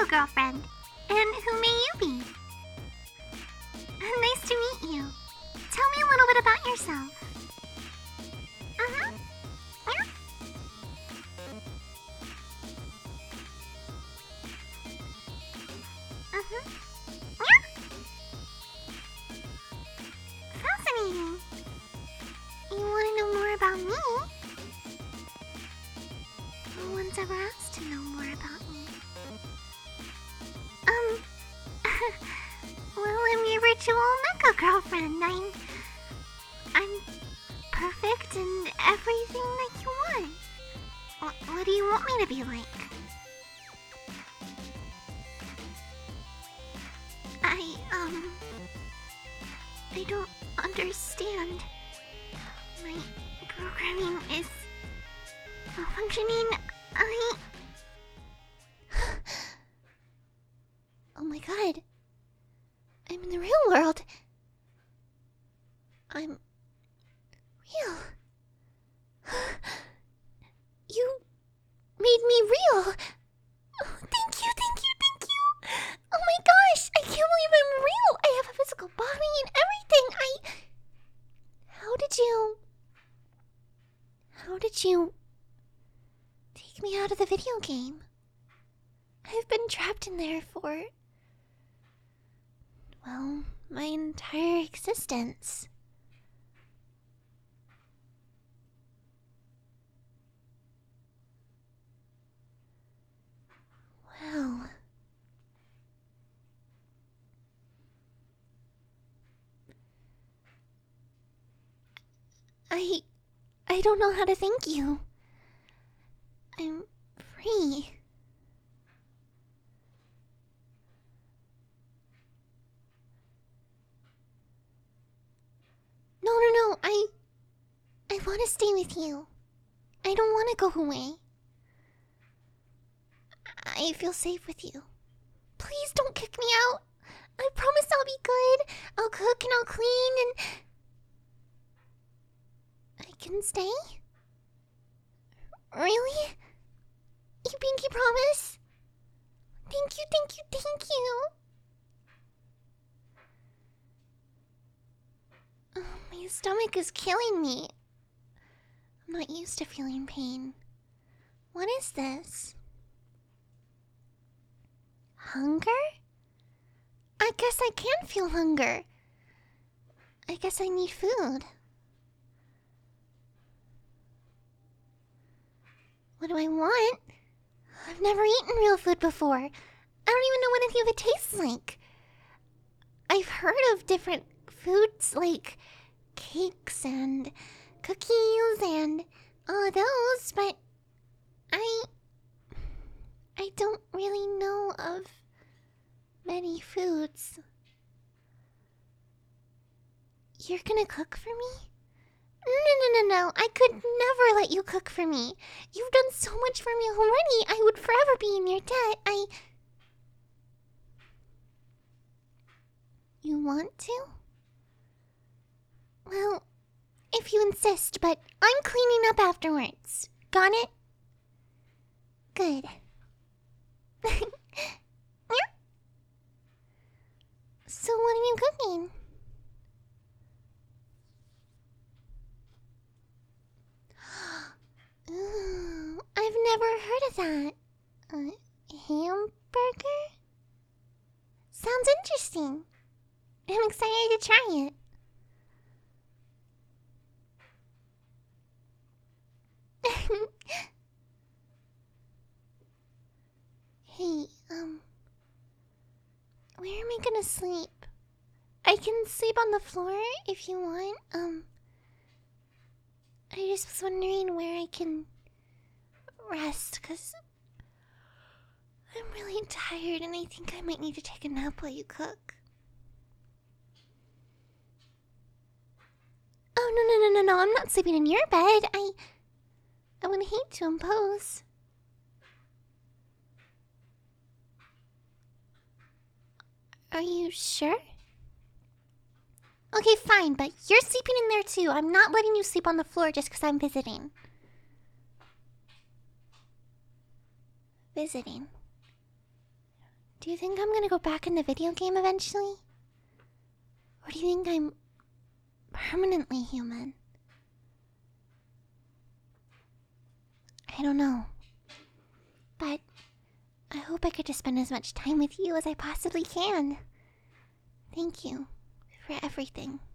girlfriend. And who may you be? Nice to meet you. Tell me a little bit about yourself. Yeah. Yeah. Fascinating. You want to know more about me? No one's ever asked to know more about me. Well, I'm your virtual mecha girlfriend. I'm perfect and everything that you want. What do you want me to be like? I don't understand. My programming is malfunctioning. Oh my god. I'm in the real world. I'm real. You made me real. Oh, thank you. Oh my gosh, I can't believe I'm real. I have a physical body and everything. How did you take me out of the video game? I've been trapped in there for, well, my entire existence. Well, I don't know how to thank you. I'm free. No, I want to stay with you. I don't want to go away. I feel safe with you. Please don't kick me out. I promise I'll be good. I'll cook and I'll clean and... I can stay? Really? You pinky promise? Thank you. Oh, my stomach is killing me. I'm not used to feeling pain. What is this? Hunger? I guess I can feel hunger. I guess I need food. What do I want? I've never eaten real food before. I don't even know what any of it tastes like. I've heard of different foods like cakes and cookies and all of those, but I don't really know of many foods. You're gonna cook for me? No. I could never let you cook for me. You've done so much for me already. I would forever be in your debt. You want to? Well, if you insist, but I'm cleaning up afterwards. Got it? Good. So what are you cooking? Ooh, I've never heard of that. A hamburger? Sounds interesting. I'm excited to try it. Hey, where am I gonna sleep? I can sleep on the floor if you want. I just was wondering where I can rest, cause I'm really tired and I think I might need to take a nap while you cook. Oh, no, I'm not sleeping in your bed. I would hate to impose. Are you sure? Okay, fine, but you're sleeping in there too. I'm not letting you sleep on the floor just because I'm visiting. Visiting? Do you think I'm gonna go back in the video game eventually? Or do you think I'm permanently human? I don't know. But I hope I get to spend as much time with you as I possibly can. Thank you for everything.